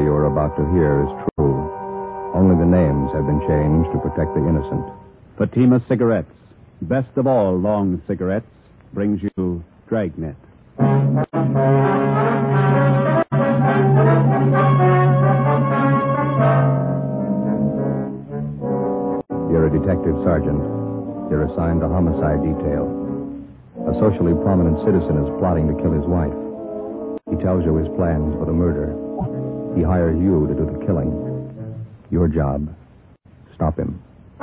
you are about to hear is true. Only the names have been changed to protect the innocent. Fatima Cigarettes, best of all long cigarettes, brings you Dragnet. You're a detective sergeant. You're assigned to homicide detail. A socially prominent citizen is plotting to kill his wife. He tells you his plans for the murder. He hires you to do the killing. Your job, stop him.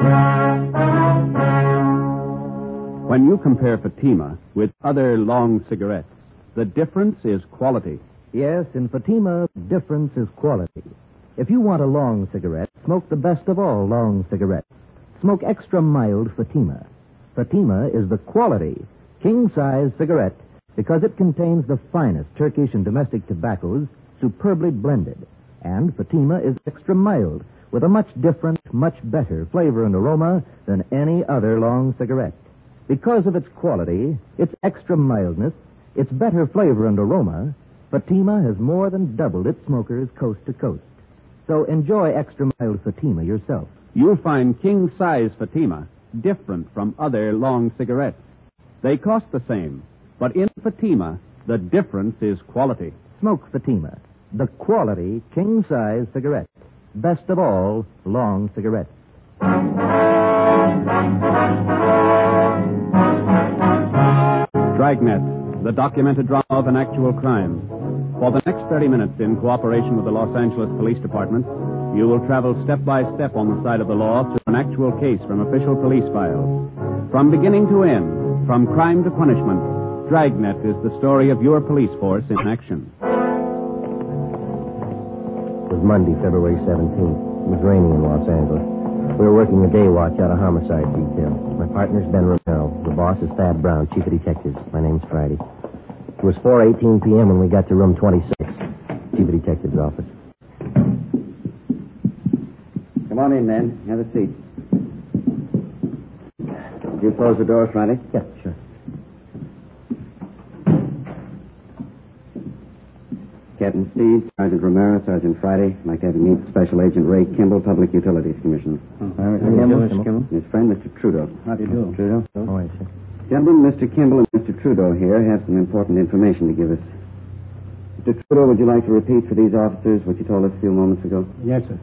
When you compare Fatima with other long cigarettes, the difference is quality. Yes, in Fatima, the difference is quality. If you want a long cigarette, smoke the best of all long cigarettes. Smoke extra mild Fatima. Fatima is the quality, king-size cigarette because it contains the finest Turkish and domestic tobaccos superbly blended. And Fatima is extra mild with a much different, much better flavor and aroma than any other long cigarette. Because of its quality, its extra mildness, its better flavor and aroma, Fatima has more than doubled its smokers coast to coast. So enjoy extra mild Fatima yourself. You'll find king-size Fatima different from other long cigarettes. They cost the same, but in Fatima, the difference is quality. Smoke Fatima, the quality king-size cigarette. Best of all long cigarettes. Dragnet, the documented drama of an actual crime. For the next 30 minutes, in cooperation with the Los Angeles Police Department, you will travel step by step on the side of the law through an actual case from official police files. From beginning to end, from crime to punishment, Dragnet is the story of your police force in action. It was Monday, February 17th. It was raining in Los Angeles. We were working a day watch out of homicide detail. My partner's Ben Romero. The boss is Thad Brown, chief of detectives. My name's Friday. It was 4:18 p.m. when we got to room 26, chief of detectives' office. Come on in, man. Have a seat. Did you close the door, Friday? Yeah, sure. Captain Steve, Sergeant Romero, Sergeant Friday. I'd like to have you meet Special Agent Ray Kimball, Public Utilities Commissioner. How do you do, Mr. Kimball? His friend, Mr. Trudeau. How do you do? Trudeau? Oh, I see. Gentlemen, Mr. Kimball and Mr. Trudeau here have some important information to give us. Mr. Trudeau, would you like to repeat for these officers what you told us a few moments ago? Yes, sir.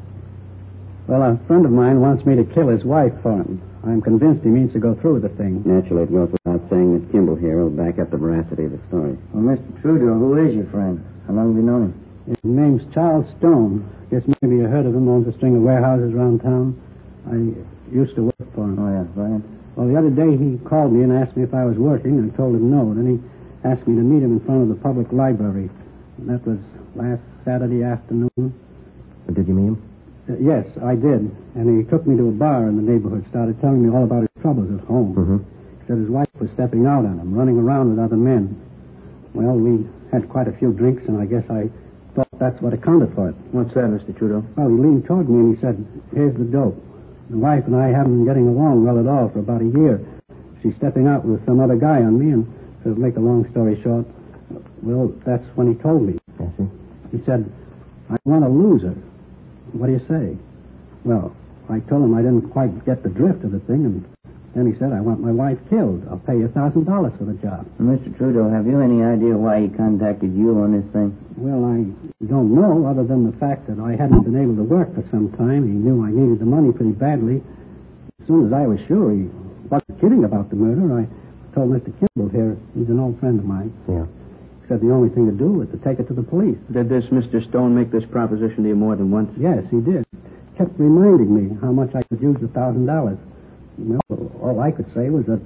Well, a friend of mine wants me to kill his wife for him. I'm convinced he means to go through with the thing. Naturally, it goes without saying that Kimball here will back up the veracity of the story. Well, Mr. Trudeau, who is your friend? How long have you known him? His name's Charles Stone. Guess maybe you heard of him. Owns a string of warehouses around town. I used to work for him. Oh, yeah, go ahead. Well, the other day he called me and asked me if I was working. I told him no. Then he asked me to meet him in front of the public library. And that was last Saturday afternoon. Did you meet him? Yes, I did. And he took me to a bar in the neighborhood, started telling me all about his troubles at home. Mm-hmm. He said his wife was stepping out on him, running around with other men. Well, we had quite a few drinks, and I guess I thought that's what accounted for it. What's that, Mr. Trudeau? Well, he leaned toward me and he said, here's the dope. The wife and I haven't been getting along well at all for about a year. She's stepping out with some other guy on me, and to make a long story short, well, that's when he told me. I see. He said, I want to lose her. What do you say? Well, I told him I didn't quite get the drift of the thing, and then he said, I want my wife killed. I'll pay you $1,000 for the job. Mr. Trudeau, have you any idea why he contacted you on this thing? Well, I don't know, other than the fact that I hadn't been able to work for some time. He knew I needed the money pretty badly. As soon as I was sure he wasn't kidding about the murder, I told Mr. Kimball here, he's an old friend of mine. Yeah. He said the only thing to do was to take it to the police. Did this Mr. Stone make this proposition to you more than once? Yes, he did. Kept reminding me how much I could use the $1,000. Well, all I could say was that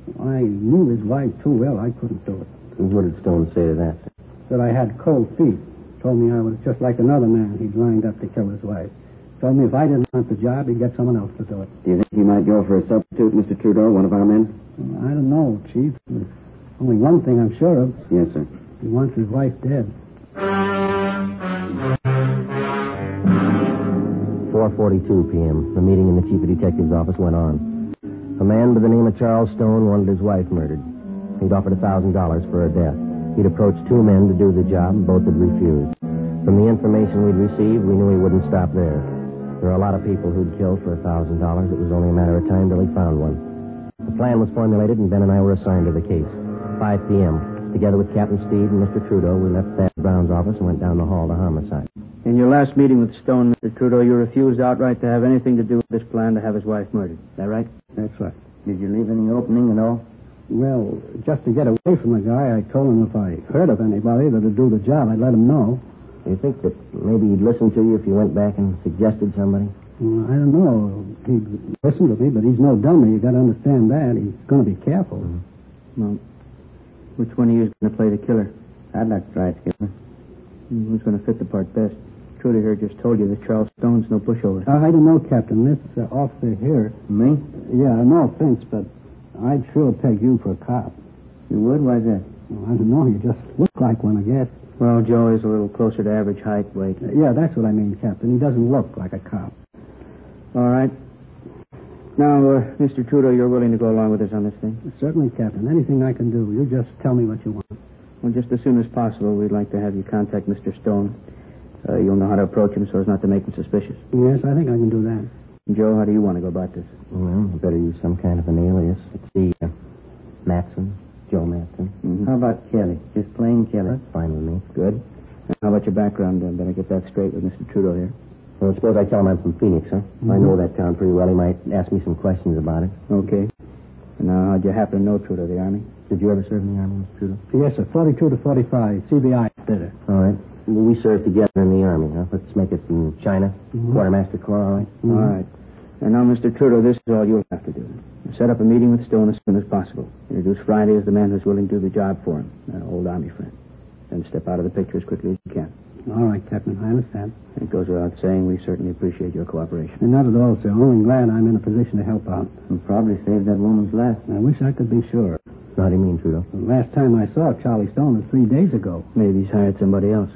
I knew his wife too well, I couldn't do it. And what did Stone say to that? That I had cold feet. Told me I was just like another man he'd lined up to kill his wife. Told me if I didn't want the job, he'd get someone else to do it. Do you think he might go for a substitute, Mr. Trudeau, one of our men? Well, I don't know, Chief. There's only one thing I'm sure of. Yes, sir. He wants his wife dead. 4:42 p.m. The meeting in the chief of detective's office went on. A man by the name of Charles Stone wanted his wife murdered. He'd offered $1,000 for her death. He'd approached two men to do the job, and both had refused. From the information we'd received, we knew he wouldn't stop there. There are a lot of people who'd kill for $1,000. It was only a matter of time till he found one. The plan was formulated, and Ben and I were assigned to the case. 5 p.m. Together with Captain Steed and Mr. Trudeau, we left Thad Brown's office and went down the hall to homicide. In your last meeting with Stone, Mr. Trudeau, you refused outright to have anything to do with this plan to have his wife murdered. Is that right? That's right. Did you leave any opening at all? Well, just to get away from the guy, I told him if I heard of anybody that'd do the job, I'd let him know. Do you think that maybe he'd listen to you if you went back and suggested somebody? Well, I don't know. He'd listen to me, but he's no dummy. You got to understand that. He's going to be careful. Well, which one of you is going to play the killer? I'd like to try it, Skipper. Who's going to fit the part best? Trudeau here just told you that Charles Stone's no pushover. I don't know, Captain. This officer here. Me? Yeah, no offense, but I'd sure peg you for a cop. You would? Why's that? Well, I don't know. You just look like one, I guess. Well, Joe is a little closer to average height, weight. Yeah, that's what I mean, Captain. He doesn't look like a cop. All right. Now, Mr. Trudeau, you're willing to go along with us on this thing? Certainly, Captain. Anything I can do. You just tell me what you want. Well, just as soon as possible, we'd like to have you contact Mr. Stone. You'll know how to approach him so as not to make him suspicious. Yes, I think I can do that. Joe, how do you want to go about this? Well, I better use some kind of an alias. Let's see, Matson, Joe Matson. Mm-hmm. How about Kelly? Just plain Kelly? That's fine with me. Good. And how about your background? Better get that straight with Mr. Trudeau here. Well, suppose I tell him I'm from Phoenix, huh? Mm-hmm. I know that town pretty well. He might ask me some questions about it. Okay. And now, how'd you happen to know Trudeau, the Army? Did you ever serve in the Army, Mr. Trudeau? Yes, sir. 42 to 45. CBI fitter. All right. Well, we served together in the Army, huh? Let's make it in China. Mm-hmm. Quartermaster Corps, all right? All right. And now, Mr. Trudeau, this is all you'll have to do. Set up a meeting with Stone as soon as possible. Introduce Friday as the man who's willing to do the job for him, an old Army friend. Then step out of the picture as quickly as you can. All right, Captain. I understand. It goes without saying, we certainly appreciate your cooperation. And not at all, sir. Only glad I'm in a position to help out. You'll probably save that woman's life. I wish I could be sure. How do you mean, Trudeau? The last time I saw Charlie Stone was 3 days ago. Maybe he's hired somebody else.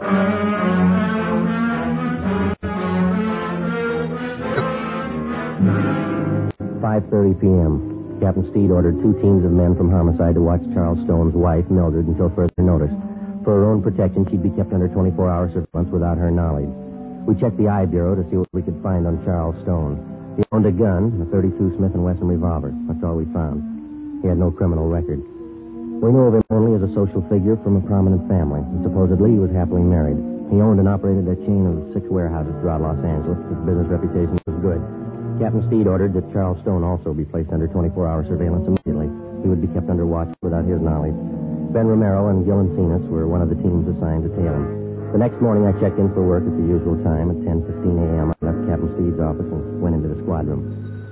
5:30 p.m. Captain Steed ordered 2 teams of men from homicide to watch Charles Stone's wife, Mildred, until further notice. For her own protection, she'd be kept under 24-hour surveillance without her knowledge. We checked the eye bureau to see what we could find on Charles Stone. He owned a gun, a .32 Smith & Wesson revolver. That's all we found. He had no criminal record. We knew of him only as a social figure from a prominent family, and supposedly he was happily married. He owned and operated a chain of 6 warehouses throughout Los Angeles. His business reputation was good. Captain Steed ordered that Charles Stone also be placed under 24-hour surveillance immediately. He would be kept under watch without his knowledge. Ben Romero and Gil Encinas were one of the teams assigned to tail him. The next morning, I checked in for work at the usual time at 10:15 a.m. I left Captain Steed's office and went into the squad room.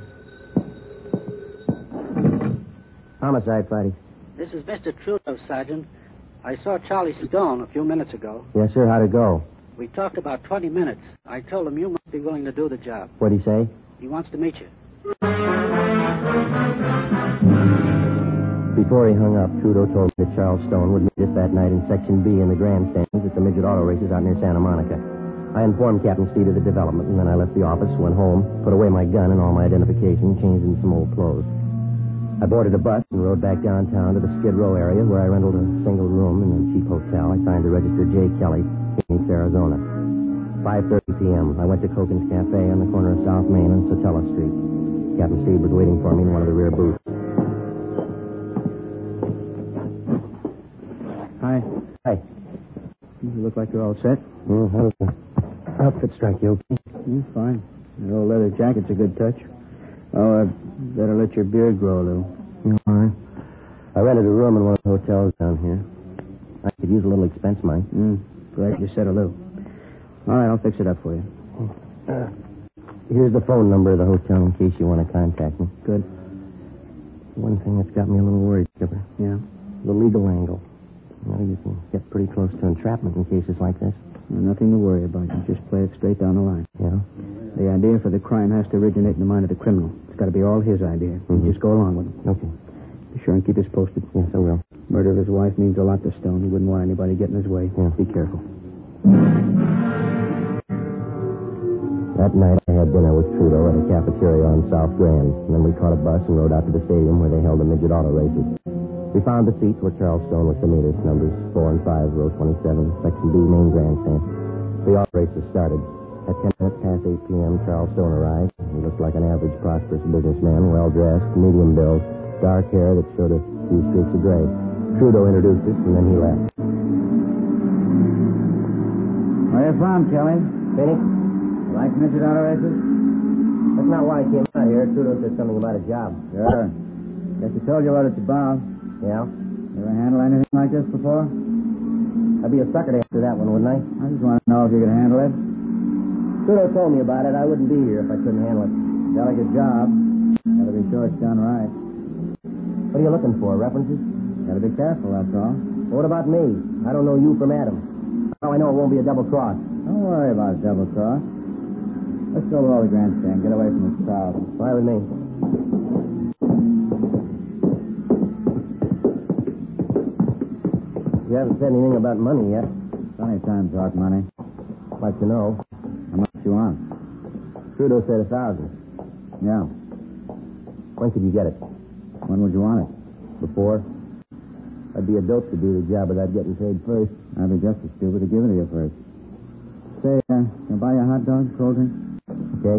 Homicide, Friday. This is Mr. Trudeau, Sergeant. I saw Charlie Stone a few minutes ago. Yes, sir. How'd it go? We talked about 20 minutes. I told him you must be willing to do the job. What'd he say? He wants to meet you. Before he hung up, Trudeau told me that Charles Stone would meet us that night in Section B in the grandstands at the midget auto races out near Santa Monica. I informed Captain Steed of the development, and then I left the office, went home, put away my gun and all my identification, changed into some old clothes. I boarded a bus and rode back downtown to the Skid Row area where I rented a single room in a cheap hotel. I signed the register J. Kelly, Phoenix, Arizona. 5:30 p.m. I went to Coken's Cafe on the corner of South Main and Sotella Street. Captain Steed was waiting for me in one of the rear booths. Hi. Hi. You look like you're all set. How does the outfit strike you? Fine. That old leather jacket's a good touch. Oh, I'd better let your beard grow a little. All right. I rented a room in one of the hotels down here. I could use a little expense money. Glad you said a little. All right, I'll fix it up for you. Here's the phone number of the hotel in case you want to contact me. Good. One thing that's got me a little worried, Skipper. Yeah? The legal angle. You can get pretty close to entrapment in cases like this. Nothing to worry about. You just play it straight down the line. Yeah? The idea for the crime has to originate in the mind of the criminal. It's got to be all his idea. You just go along with it. Okay. Be sure and keep us posted. Yes, I will. Murder of his wife means a lot to Stone. He wouldn't want anybody getting in his way. Yeah. Be careful. That night, I had dinner with Trudeau at a cafeteria on South Grand. And then we caught a bus and rode out to the stadium where they held the midget auto races. We found the seats where Charles Stone was to meet us, numbers 4 and 5, row 27, section B, main grandstand. The auto race has started. At 10 minutes past 8 p.m., Charles Stone arrived. He looked like an average, prosperous businessman, well-dressed, medium build, dark hair that showed a few streaks of gray. Trudeau introduced us, and then he left. Where you from, Kelly? Phoenix? You like midget auto races? That's not why I came out here. Trudeau said something about a job. Sure. Guess he told you what it's about. Yeah? You ever handle anything like this before? I'd be a sucker to answer that one, wouldn't I? I just want to know if you could handle it. Trudeau told me about it. I wouldn't be here if I couldn't handle it. Delicate job. Gotta be sure it's done right. What are you looking for, references? Gotta be careful, that's all. What about me? I don't know you from Adam. How do I know it won't be a double cross? Don't worry about a double cross. Let's go below the grandstand. Get away from this crowd. Fine with me. You haven't said anything about money yet. Funny time to talk money. I'd like to know. How much you want? Trudeau said 1,000. Yeah. When could you get it? When would you want it? Before? I'd be a dope to do the job without getting paid first. I'd be just as stupid to give it to you first. Say, can I buy you a hot dog, cold drink? Okay.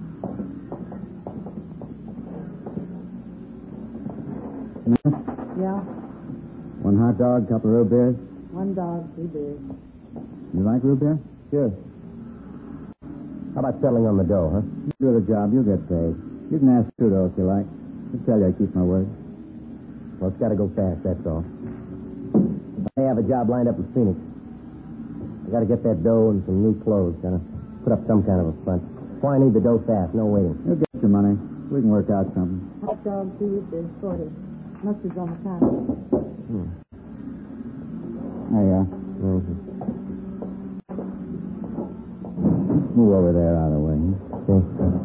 Yeah, One hot dog, couple of root beers. one dog, 2 beers. You like root beer? Sure. How about settling on the dough, huh? You do the job, you'll get paid. You can ask Trudeau if you like. He'll tell you I keep my word. Well, it's got to go fast, that's all. I have a job lined up in Phoenix. I got to get that dough and some new clothes. Got to put up some kind of a front. Why I need the dough fast, no waiting. You'll get your money. We can work out something. Hot dog, 2 root beers, 40. Mustard's on the counter. There you are. Mm-hmm. Move over there out of the way. Okay.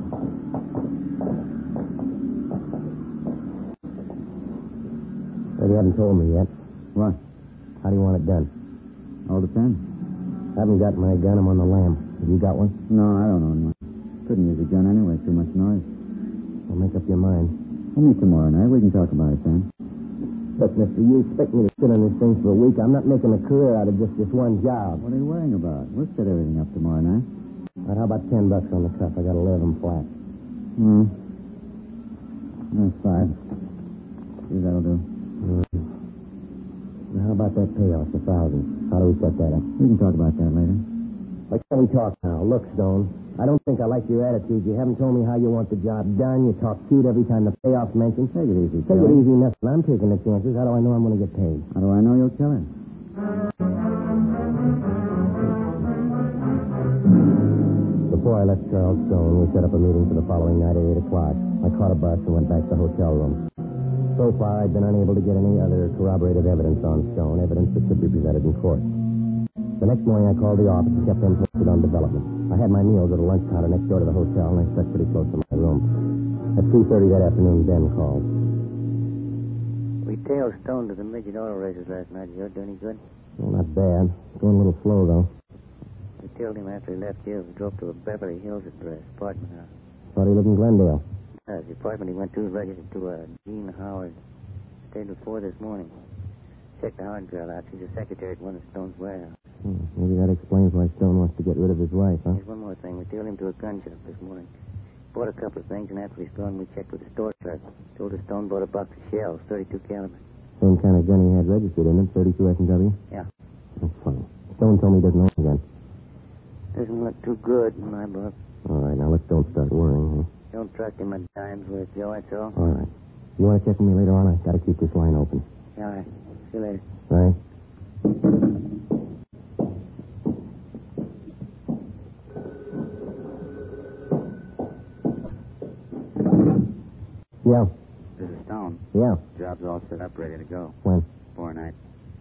Well, you haven't told me yet. What? How do you want it done? All depends. I haven't got my gun. I'm on the lam. Have you got one? No, I don't own one. Couldn't use a gun anyway. Too much noise. Well, make up your mind. We'll meet tomorrow night. We can talk about it then. Look, mister, you expect me to sit on this thing for a week. I'm not making a career out of just this one job. What are you worrying about? We'll set everything up tomorrow night. All right, how about $10 on the cuff? I got 11 flat. That's 5. See, that'll do. Now, how about that payoff, the 1,000? How do we set that up? We can talk about that later. Why can't we talk now? Look, Stone, I don't think I like your attitude. You haven't told me how you want the job done. You talk cute every time the payoff's mentioned. Take it easy, Take it easy, nothing. I'm taking the chances. How do I know I'm going to get paid? How do I know you'll kill him? Before I left Charles Stone, we set up a meeting for the following night at 8 o'clock. I caught a bus and went back to the hotel room. So far, I'd been unable to get any other corroborative evidence on Stone, evidence that could be presented in court. The next morning, I called the office and kept them posted on development. I had my meals at a lunch counter next door to the hotel, and I slept pretty close to my room. At 2:30 that afternoon, Ben called. We tailed Stone to the midget auto races last night. Did you do any good? Well, not bad. Going a little slow, though. We tailed him after he left here. We drove to a Beverly Hills address, apartment house. Thought he lived in Glendale. The apartment he went to is registered to Jean Howard. Stayed before this morning. Checked the hard girl out. She's a secretary at one of Stone's warehouse. Maybe that explains why Stone wants to get rid of his wife, huh? There's one more thing. We tailed him to a gun shop this morning. Bought a couple of things, and after he's gone, we checked with the store clerk. Told us Stone bought a box of shells, 32 caliber. Same kind of gun he had registered in it, 32 S&W? Yeah. That's funny. Stone told me he doesn't own a gun. Doesn't look too good in my book. All right, now let's don't start worrying, huh? Don't trust him a dime's worth, Joe, that's all. All right. You want to check with me later on? I've got to keep this line open. Yeah, all right. See you later. All right. Yeah. This is Stone. Yeah. Job's all set up, ready to go. When? Tomorrow night.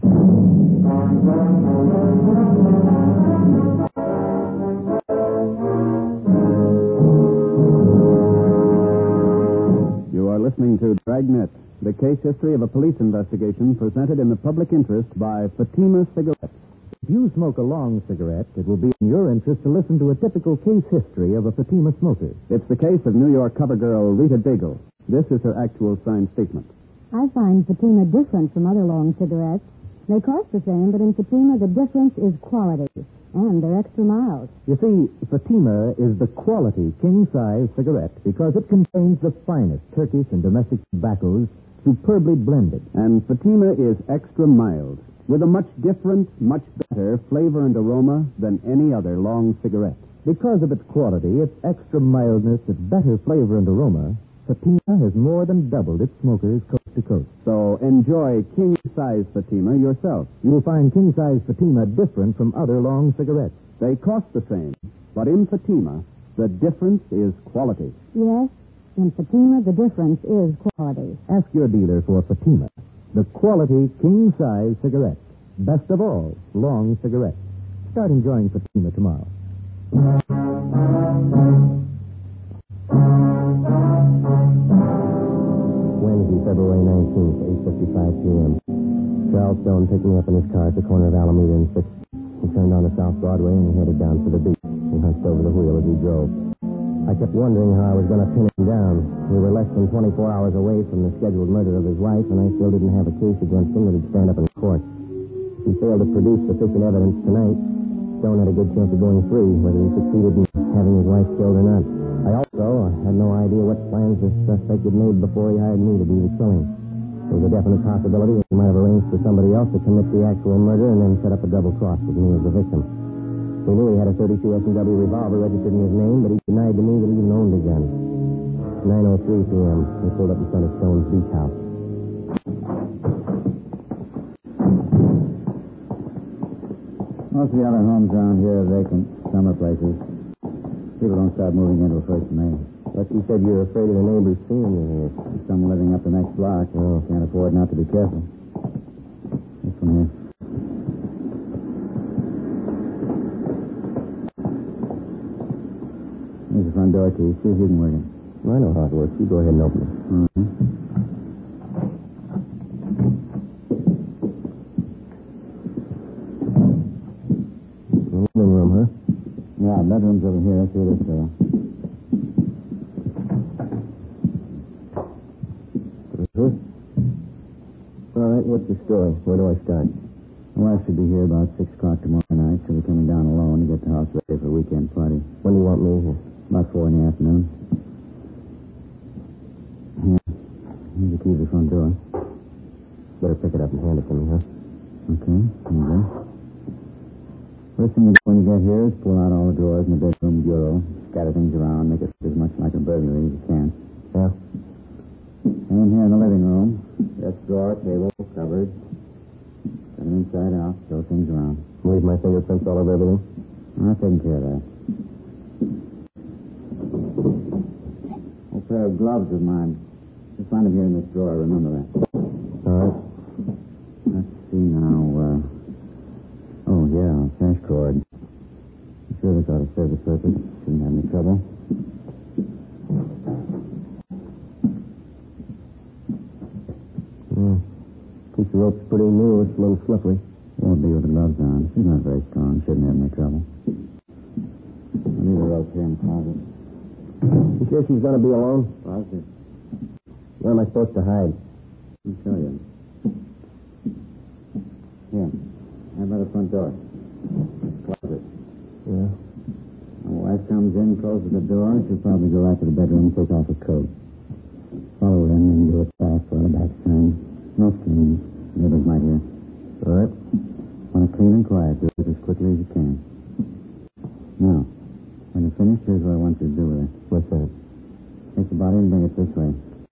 You are listening to Dragnet, the case history of a police investigation presented in the public interest by Fatima Cigarettes. If you smoke a long cigarette, it will be in your interest to listen to a typical case history of a Fatima smoker. It's the case of New York cover girl Rita Daigle. This is her actual signed statement. I find Fatima different from other long cigarettes. They cost the same, but in Fatima, the difference is quality. And they're extra mild. You see, Fatima is the quality king-size cigarette because it contains the finest Turkish and domestic tobaccos superbly blended. And Fatima is extra mild, with a much different, much better flavor and aroma than any other long cigarette. Because of its quality, its extra mildness, its better flavor and aroma, Fatima has more than doubled its smokers coast to coast. So enjoy king-size Fatima yourself. You'll find king-size Fatima different from other long cigarettes. They cost the same, but in Fatima, the difference is quality. Yes, in Fatima, the difference is quality. Ask your dealer for Fatima, the quality king-size cigarette. Best of all, long cigarettes. Start enjoying Fatima tomorrow. Wednesday, February 19th, 8:55 p.m. Charles Stone picked me up in his car at the corner of Alameda and 6th. He turned onto South Broadway and headed down for the beach. He hunched over the wheel as he drove. I kept wondering how I was going to pin him down. We were less than 24 hours away from the scheduled murder of his wife, and I still didn't have a case against him that would stand up in court. If he failed to produce sufficient evidence tonight, Stone had a good chance of going free, whether he succeeded in having his wife killed or not. I also had no idea what plans this suspect had made before he hired me to do the killing. There was a definite possibility that he might have arranged for somebody else to commit the actual murder and then set up a double cross with me as the victim. We knew he had a .32 S&W revolver registered in his name, but he denied to me that he even owned a gun. 9:03 p.m. We pulled up in front of Stone's beach house. Most of the other homes around here are vacant, summer places. People don't start moving in until 1st of May. But you said you're afraid of the neighbors seeing you here. There's some living up the next block. Oh, can't afford not to be careful. This one here. Here's the front door key. See if you can work it. Well, I know how it works. You go ahead and open it. Mm-hmm. Living room, huh? Yeah, bedroom's over here. Let's see this door. All right, what's the story? Where do I start? My wife should be here about 6 o'clock tomorrow night. She'll be coming down alone to get the house ready for a weekend party. When do you want me here? About 4 in the afternoon. Here. Here's the key to the front door. Better pick it up and hand it to me, huh? Okay, here you go. First thing you do when you get here is pull out all the drawers in the bedroom bureau, scatter things around, make it as much like a burglary as you can. Yeah? And here in the living room, desk drawer, table, cupboard. Set them inside out, throw things around. Leave my fingerprints all over everything? I've taken care of that. Old pair of gloves of mine. Just find them here in this drawer, remember that. All right. Let's see now, oh, yeah, cash cord. I'm sure this ought to serve the purpose. Shouldn't have any trouble. Yeah. Piece of rope's pretty new. It's a little slippery. Won't be with the gloves on. She's not very strong. Shouldn't have any trouble. I'll leave the rope here in the closet. You sure she's going to be alone? Positive. Where am I supposed to hide? I'll show you. Here. Right by the front door. Closet. Yeah. My wife comes in, closes the door. She'll probably go right to the bedroom and take off her coat. Follow her in and do it fast while the back's turned. No screams. Neighbors might hear. All right. Want to clean and quiet. Do it as quickly as you can. Now, when you're finished, here's what I want you to do with it. What's that? Take the body and bring it this way.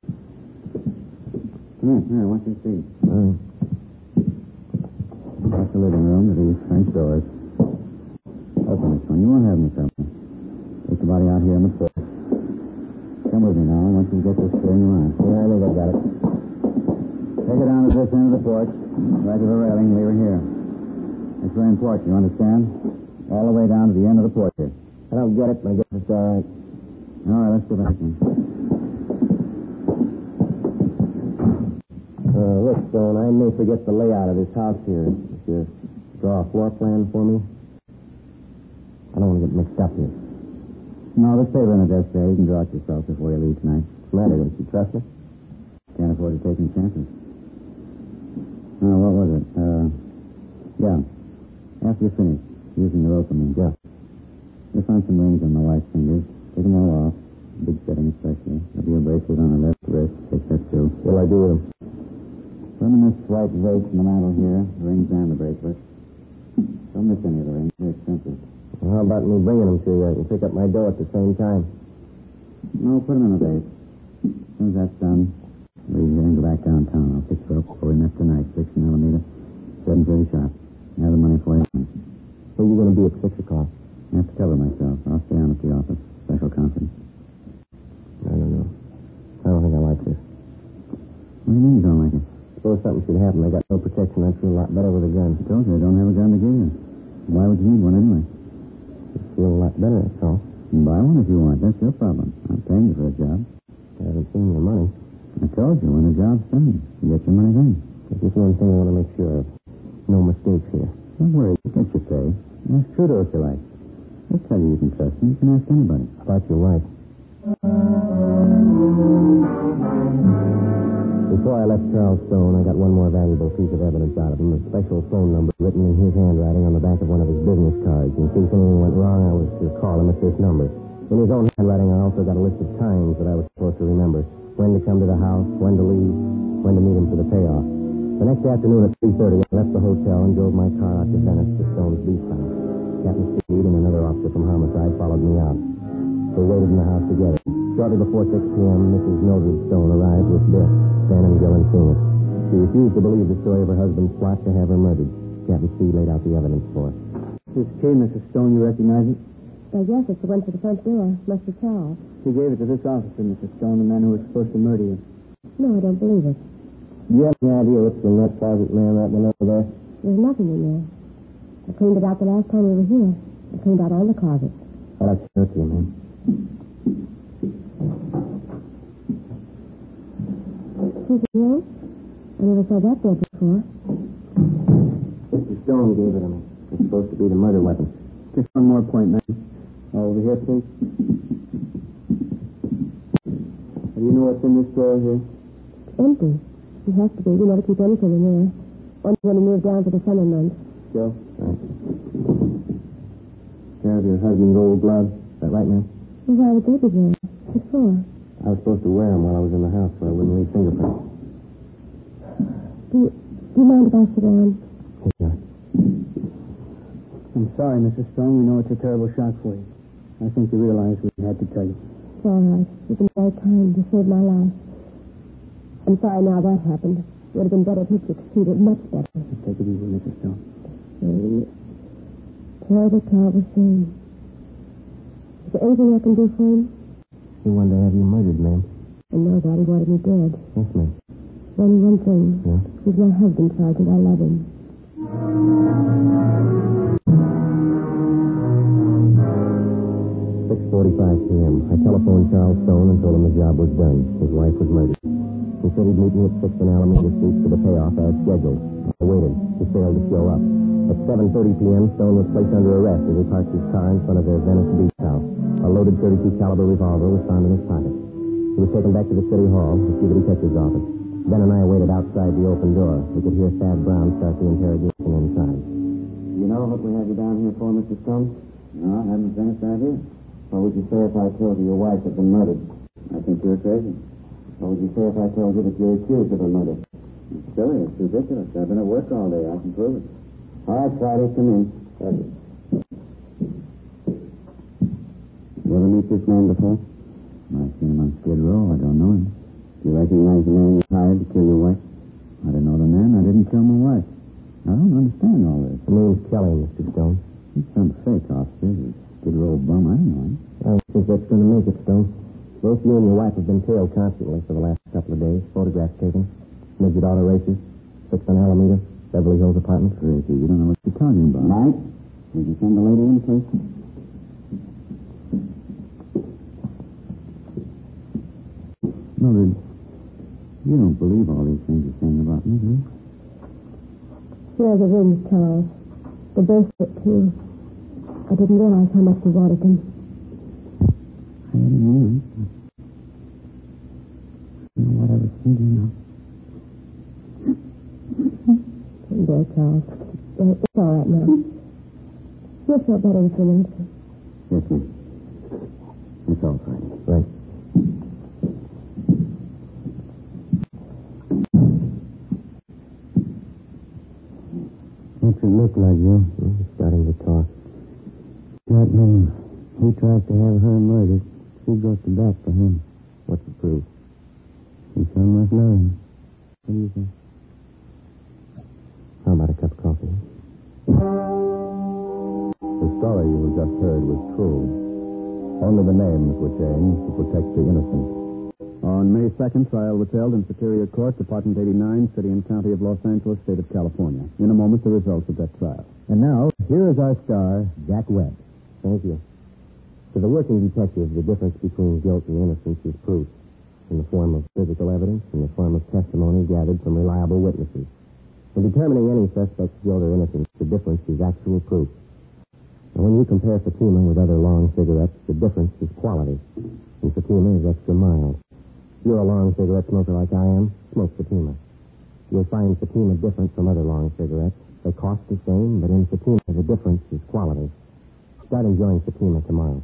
Come here, I want you to see. All right. That's the living room with these French doors. Open this one. You won't have any trouble. Take the body out here on the porch. Come with me now. I want you to get this clear in your mind. Yeah, I think I got it. Take her down to this end of the porch. Right to the railing. Leave her here. It's very important. You understand? All the way down to the end of the porch here. I don't get it, but I guess it's all right. All right, let's go back in. Look, Stone, I may forget the layout of this house here. If you draw a floor plan for me. I don't want to get mixed up here. No, this paper in the desk there. You can draw it yourself before you leave tonight. What's the matter? Don't you trust me? Can't afford to take any chances. What was it? Yeah. After you're finished, Using the rope, I mean. Yeah. You'll find some rings on my wife's fingers. Take them all off. Big setting especially. There'll be a bracelet on her left wrist. Take that too. What'll I do with them? Put them in this white vase in the mantle here. The rings and the bracelet. Don't miss any of the rings. They're expensive. Well, how about me bringing them to you? I can pick up my dough at the same time. No, put them in the vase. As soon as that's done, leave here and go back downtown. I'll fix you up before we mess tonight. 6 in Alameda. 7:30 sharp. I have the money for you. So you're going to be at 6 o'clock? I have to cover myself. I'll stay on at the office. Special conference. I don't know. I don't think I like this. What do you mean you don't like it? Suppose something should happen. I got no protection. I'd feel a lot better with a gun. I told you I don't have a gun to give you. Why would you need one anyway? I'd feel a lot better, that's all. Buy one if you want. That's your problem. I'm paying you for a job. I haven't seen your money. I told you, when the job's done, you get your money then. There's just one thing I want to make sure of. No mistakes here. Don't worry. You get your pay. Ask Trudeau if you like. He'll tell you you can trust him. You can ask anybody. About your wife. Before I left Charles Stone, I got one more valuable piece of evidence out of him, a special phone number written in his handwriting on the back of one of his business cards. In case anything went wrong, I was to call him at this number. In his own handwriting, I also got a list of times that I was supposed to remember. When to come to the house, when to leave, when to meet him for the payoff. The next afternoon at 3:30, I left the hotel and drove my car out to Venice to Stone's beach house. Captain Speed and another officer from Homicide followed me out. They waited in the house together. Shortly before 6 p.m., Mrs. Mildred Stone arrived with Biff, Ben, and Gil and Phoenix. She refused to believe the story of her husband's plot to have her murdered. Captain Speed laid out the evidence for her. This key, Mrs. Stone, you recognize it? Yes, it's the one to the front door. Mr. Charles. He gave it to this officer, Mrs. Stone, the man who was supposed to murder you. No, I don't believe it. Do you have any idea what's in that closet, man, right below there? There's nothing in there. I cleaned it out the last time we were here. I cleaned out all the closets. I'd like to show it to you, man. Something wrong? I never saw that there before. Mr. Stone gave it to me. It's supposed to be the murder weapon. Just one more point, man. Over here, please. Do you know what's in this drawer here? Empty. It has to be. We never keep anything in there. Only when we moved down to the summer months. Joe? Right. Care of your husband's old gloves. Is that right, man? Well, why would they be there? What for? I was supposed to wear them while I was in the house so I wouldn't leave fingerprints. Do you mind if I sit down? Yeah. I'm sorry, Mrs. Stone. We know it's a terrible shock for you. I think you realize we had to tell you. It's all right. You've been very kind. You saved my life. I'm sorry now that happened. It would have been better if he'd succeeded. Much better. Take it easy, Mrs. Stone. Terrible, terrible shame. Is there anything I can do for him? He wanted to have you murdered, ma'am. I know that. He wanted me dead. Yes, ma'am. Only one thing. Yeah? He's my husband, Sergeant. I love him. 6:45 p.m. I telephoned Charles Stone and told him the job was done. His wife was murdered. He said he'd meet me at 6 in Alameda Street for the payoff as scheduled. I waited. He failed to show up. At 7:30 p.m., Stone was placed under arrest as he parked his car in front of their Venice Beach house. A loaded .32 caliber revolver was found in his pocket. He was taken back to the city hall, the chief detective's office. Ben and I waited outside the open door. We could hear Thad Brown start the interrogation inside. You know what we have you down here for, Mr. Stone? No, I haven't finished that yet. What would you say if I told you your wife had been murdered? I think you're crazy. What would you say if I told you that you're accused of a murder? It's silly. It's ridiculous. I've been at work all day. I can prove it. All right, Friday, come in. Thank you. You ever meet this man before? I've seen him on Skid Row. I don't know him. Do you recognize the man you hired to kill your wife? I didn't know the man. I didn't kill my wife. I don't understand all this. The name's Kelly, Mr. Stone. He's some fake officer. He's Skid Row bum. I don't know him. I don't think that's going to make it, Stone. Both you and your wife have been tailed constantly for the last couple of days. Photographs taken. Midget auto races. 6 on Alameda. Beverly Hills apartment. Crazy. You don't know what you're talking about. Mike, would you send the lady in, please? Mildred, you don't believe all these things you're saying about me, do you? Here are the rings, Charles. The bracelet, too. I didn't realize how much you wanted them. I didn't know them. I don't know what I was thinking of. There, Charles. It's all right now. You'll feel better in a few minutes. Yes, miss. That's all, Friday. Right. What's it look like, Joe? He's starting to talk. That means he tries to have her murdered. She goes to bat for him. What's the proof? His son must love him. What do you think? How about a cup of coffee? The story you have just heard was true. Only the names were changed to protect the innocent. On May 2nd, trial was held in Superior Court, Department 89, City and County of Los Angeles, State of California. In a moment, the results of that trial. And now, here is our star, Jack Webb. Thank you. To the working detective, the difference between guilt and innocence is proof, in the form of physical evidence, in the form of testimony gathered from reliable witnesses. In determining any suspect's guilt or innocence, the difference is actual proof. And when you compare Fatima with other long cigarettes, the difference is quality. And Fatima is extra mild. If you're a long cigarette smoker like I am, smoke Fatima. You'll find Fatima different from other long cigarettes. They cost the same, but in Fatima, the difference is quality. Start enjoying Fatima tomorrow.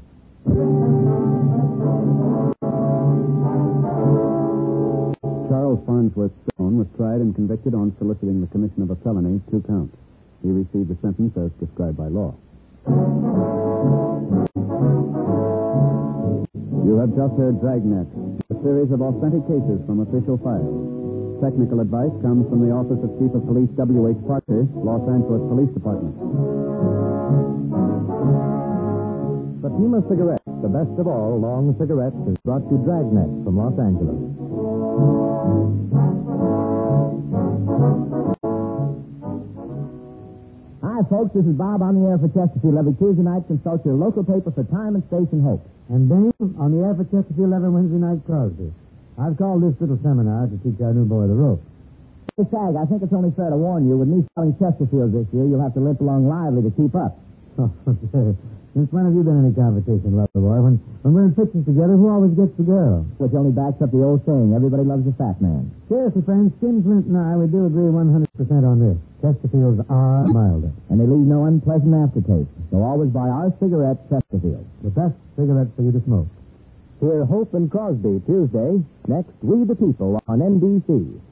Charles Farnsworth Stone was tried and convicted on soliciting the commission of a felony, 2 counts. He received a sentence as prescribed by law. You have just heard Dragnet, a series of authentic cases from official files. Technical advice comes from the Office of Chief of Police W.H. Parker, Los Angeles Police Department. Fatima Cigarettes, the best of all long cigarettes, is brought to Dragnet from Los Angeles. Hi, folks. This is Bob on the air for Chesterfield. Every Tuesday night, consult your local paper for time and station hope. And Dave, on the air for Chesterfield every Wednesday night, Crosby. I've called this little seminar to teach our new boy the ropes. Hey, Sag, I think it's only fair to warn you, with me selling Chesterfield this year, you'll have to limp along lively to keep up. Oh, okay. Since when have you been in any competition, lover boy? When we're in pictures together, who always gets the girl? Which only backs up the old saying, everybody loves a fat man. Seriously, friends, Skin Flint and I, we do agree 100% on this. Chesterfields are milder. And they leave no unpleasant aftertaste. So always buy our cigarette, Chesterfield. The best cigarette for you to smoke. Hear Hope and Crosby Tuesday. Next, We the People on NBC.